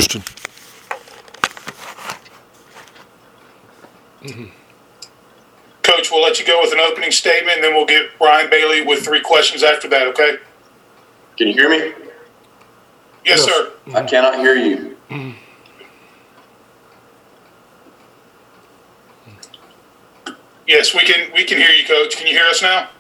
question. Coach, we'll let you go with an opening statement, and then we'll get Brian Bailey with 3 questions after that, okay? Can you hear me? Yes, sir. I cannot hear you. Yes, we can hear you, Coach. Can you hear us now?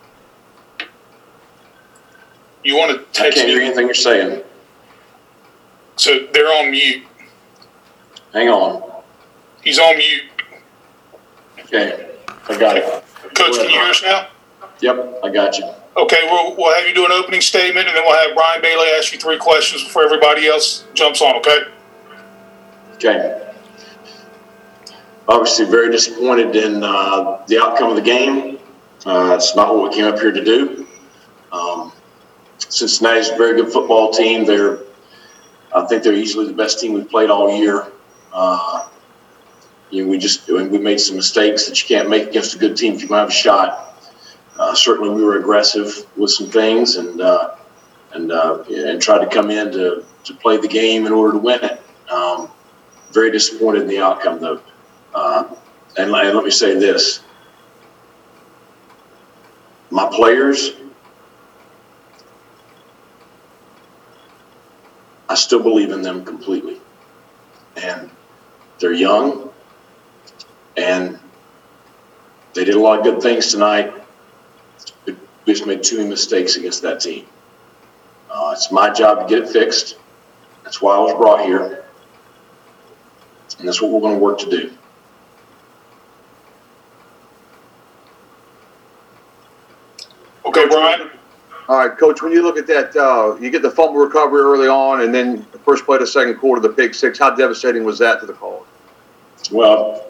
You want to I text can't hear me? anything you're saying. So they're on mute. Hang on. He's on mute. Okay, I got it. Coach, can you hear us now? Yep, I got you. Okay, we'll have you do an opening statement, and then we'll have Brian Bailey ask you 3 questions before everybody else jumps on, okay? Okay. Obviously very disappointed in the outcome of the game. It's not what we came up here to do. Cincinnati's a very good football team. I think they're easily the best team we've played all year. We made some mistakes that you can't make against a good team if you have a shot. Certainly, we were aggressive with some things and tried to come in to play the game in order to win it. Very disappointed in the outcome, though. And let me say this: my players, I still believe in them completely, and they're young, and they did a lot of good things tonight. We just made too many mistakes against that team. It's my job to get it fixed. That's why I was brought here, and that's what we're going to work to do. Okay, Brian. All right, Coach, when you look at that, you get the fumble recovery early on, and then the first play of the second quarter, the pick six. How devastating was that to the cause? Well,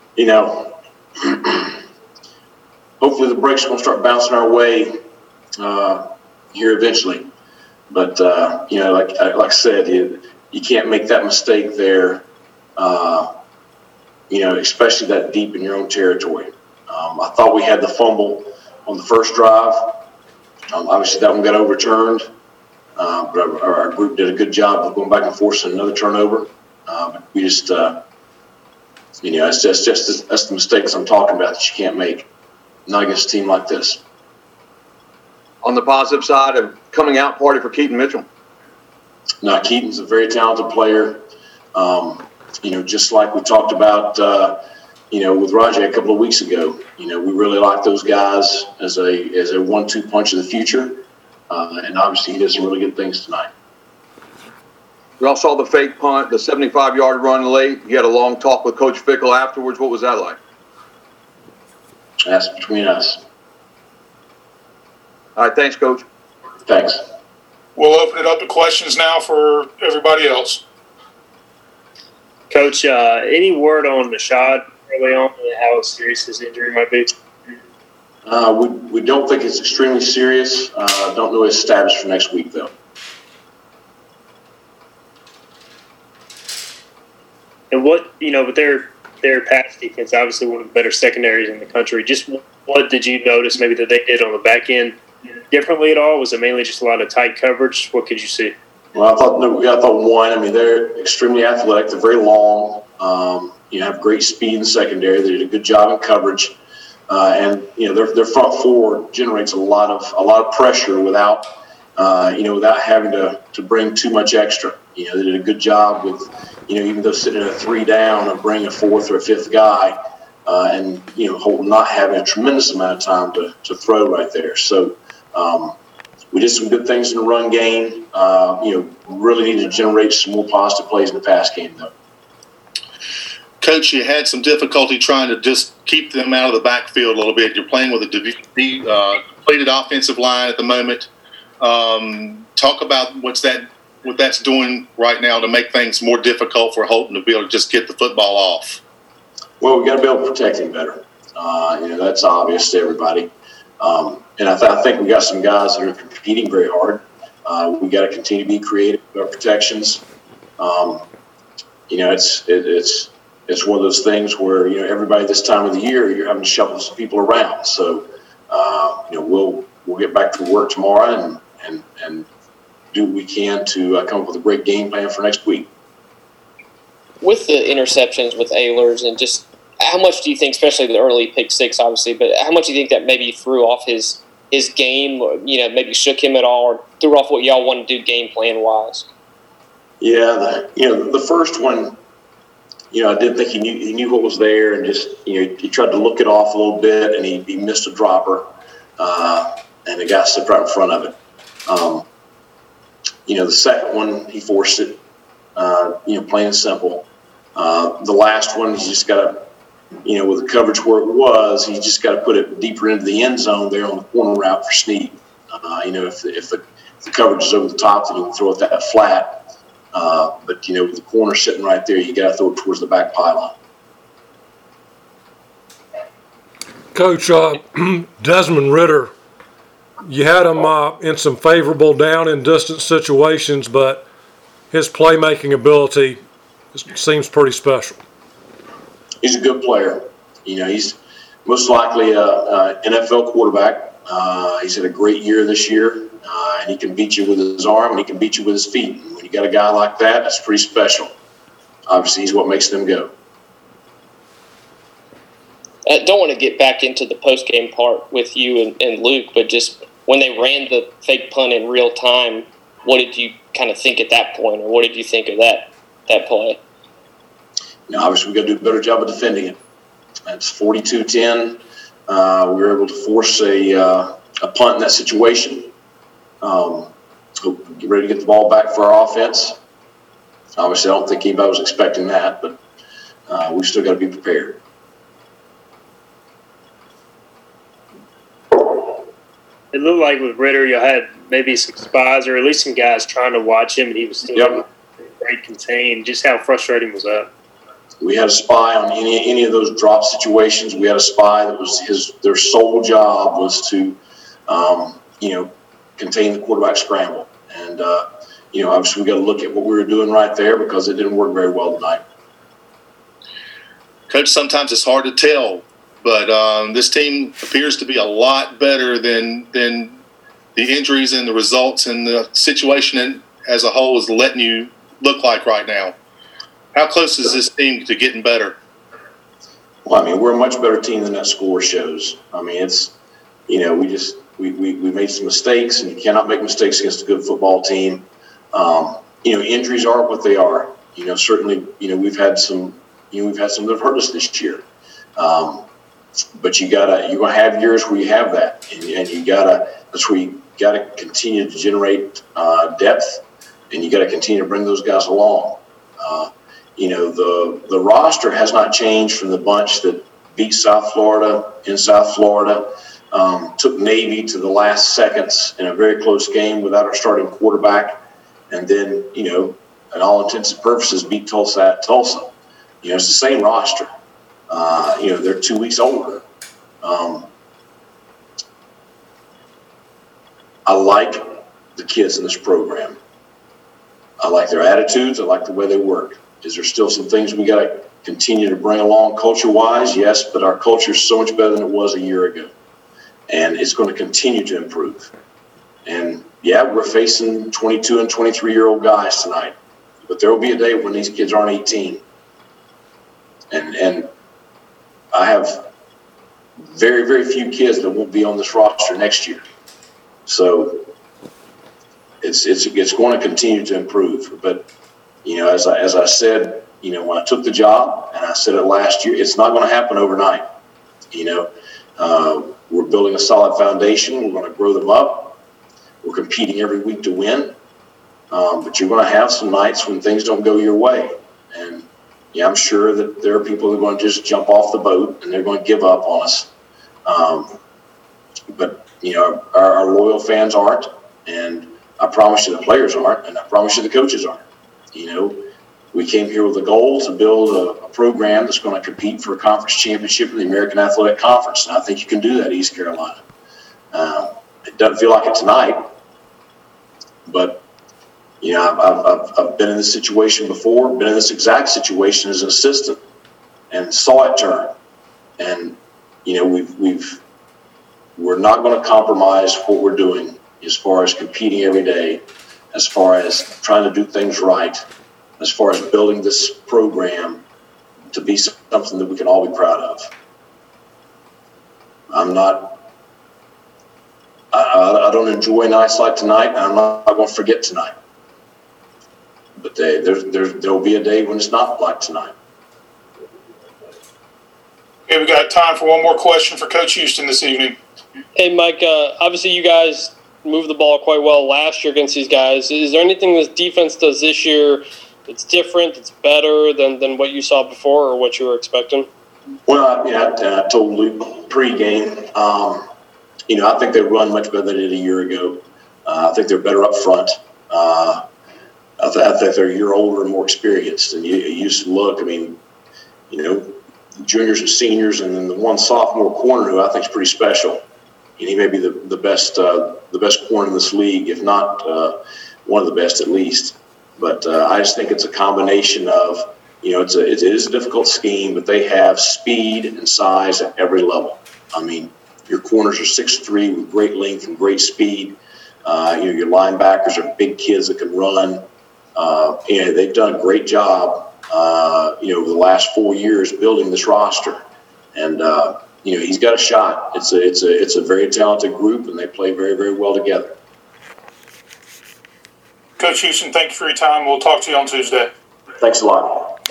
hopefully the breaks are going to start bouncing our way here eventually. But, like I said, you can't make that mistake there, especially that deep in your own territory. I thought we had the fumble on the first drive. Obviously, that one got overturned, but our group did a good job of going back and forcing another turnover. But we just, that's the mistakes I'm talking about that you can't make, not against a team like this. On the positive side of coming out party for Keaton Mitchell. Now, Keaton's a very talented player. Just like we talked about, with Rajay a couple of weeks ago, we really like those guys as a 1-2 punch of the future. And obviously he did some really good things tonight. We all saw the fake punt, the 75-yard run late. You had a long talk with Coach Fickell afterwards. What was that like? That's between us. All right, thanks, Coach. Thanks. We'll open it up to questions now for everybody else. Coach, any word on Nashad early on and how serious his injury might be? We don't think it's extremely serious. Don't know his status for next week, though. And with their pass defense, obviously one of the better secondaries in the country. Just what did you notice maybe that they did on the back end differently at all? Was it mainly just a lot of tight coverage? What could you see? Well, I thought one. They're extremely athletic. They're very long. Have great speed in the secondary. They did a good job in coverage, and their front four generates a lot of pressure without having to bring too much extra. They did a good job with even though sitting at a 3 down of bringing a 4th or a 5th guy, and Holton not having a tremendous amount of time to throw right there. So. We did some good things in the run game. Really need to generate some more positive plays in the pass game, though. Coach, you had some difficulty trying to just keep them out of the backfield a little bit. You're playing with a depleted offensive line at the moment. Talk about what that's doing right now to make things more difficult for Holton to be able to just get the football off. Well, we got to be able to protect him better. That's obvious to everybody. And I think we got some guys that are competing very hard. We got to continue to be creative with our protections. It's one of those things where everybody this time of the year you're having to shuffle some people around. So we'll get back to work tomorrow and do what we can to come up with a great game plan for next week. with the interceptions with Ehlers, and just how much do you think, especially the early pick six, obviously, but how much do you think that maybe threw off his game, or, maybe shook him at all, or threw off what y'all want to do game plan wise? Yeah, the first one, I did think he knew what was there, and just he tried to look it off a little bit, and he missed a dropper, and the guy stepped right in front of it. The second one, he forced it, plain and simple. The last one, he's just got to, with the coverage where it was, he's just got to put it deeper into the end zone there on the corner route for Snead. If the coverage is over the top, then you can throw it that flat. But with the corner sitting right there, you got to throw it towards the back pylon. Coach, Desmond Ridder, you had him in some favorable down and distance situations, but his playmaking ability seems pretty special. He's a good player. He's most likely a NFL quarterback. He's had a great year this year, and he can beat you with his arm, and he can beat you with his feet. And when you got a guy like that, that's pretty special. Obviously, he's what makes them go. I don't want to get back into the post-game part with you and Luke, but just when they ran the fake punt in real time, what did you kind of think at that point, or what did you think of that play? Obviously, we got to do a better job of defending it. It's 42-10. We were able to force a punt in that situation. Get ready to get the ball back for our offense. Obviously, I don't think anybody was expecting that, but we still got to be prepared. It looked like with Ridder, you had maybe some spies or at least some guys trying to watch him, and he was still very contained. Just how frustrating was that? We had a spy on any of those drop situations. We had a spy that was their sole job was to, contain the quarterback scramble. And, obviously we got to look at what we were doing right there because it didn't work very well tonight. Coach, sometimes it's hard to tell, but this team appears to be a lot better than the injuries and the results and the situation as a whole is letting you look like right now. How close is this team to getting better? Well, we're a much better team than that score shows. It's, we made some mistakes, and you cannot make mistakes against a good football team. Injuries are what they are. Certainly, we've had some that have hurt us this year. But you're gonna have years where you have that, and that's where you gotta continue to generate depth, and you gotta continue to bring those guys along. The roster has not changed from the bunch that beat South Florida in South Florida, took Navy to the last seconds in a very close game without our starting quarterback, and then, in all intents and purposes, beat Tulsa at Tulsa. It's the same roster. They're 2 weeks older. I like the kids in this program. I like their attitudes. I like the way they work. Is there still some things we got to continue to bring along culture-wise? Yes, but our culture is so much better than it was a year ago. And it's going to continue to improve. And, we're facing 22 and 23-year-old guys tonight. But there will be a day when these kids aren't 18. And I have very, very few kids that won't be on this roster next year. So it's going to continue to improve. But, as I said, when I took the job, and I said it last year, it's not going to happen overnight. We're building a solid foundation. We're going to grow them up. We're competing every week to win. But you're going to have some nights when things don't go your way. And, I'm sure that there are people who are going to just jump off the boat and they're going to give up on us. But, our loyal fans aren't. And I promise you the players aren't. And I promise you the coaches aren't. We came here with a goal to build a program that's going to compete for a conference championship in the American Athletic Conference. And I think you can do that, East Carolina. It doesn't feel like it tonight. But, I've been in this situation before, been in this exact situation as an assistant, and saw it turn. And, we're not going to compromise what we're doing as far as competing every day, as far as trying to do things right. as far as building this program to be something that we can all be proud of. I don't enjoy nights like tonight, and I'm not going to forget tonight. But there'll be a day when it's not like tonight. Okay, we got time for one more question for Coach Houston this evening. Hey, Mike, obviously you guys moved the ball quite well last year against these guys. Is there anything this defense does this year that's different, that's better than what you saw before or what you were expecting? Well, I told Luke pre-game, I think they run much better than they did a year ago. I think they're better up front. I think they're a year older and more experienced. And you used to look, juniors and seniors, and then the one sophomore corner who I think is pretty special. And he may be the best corner in this league, if not one of the best at least. But I just think it's a combination of, it is a difficult scheme, but they have speed and size at every level. Your corners are 6'3" with great length and great speed. Your linebackers are big kids that can run. They've done a great job, over the last 4 years building this roster. And, he's got a shot. It's a very talented group, and they play very, very well together. Coach Houston, thank you for your time. We'll talk to you on Tuesday. Thanks a lot.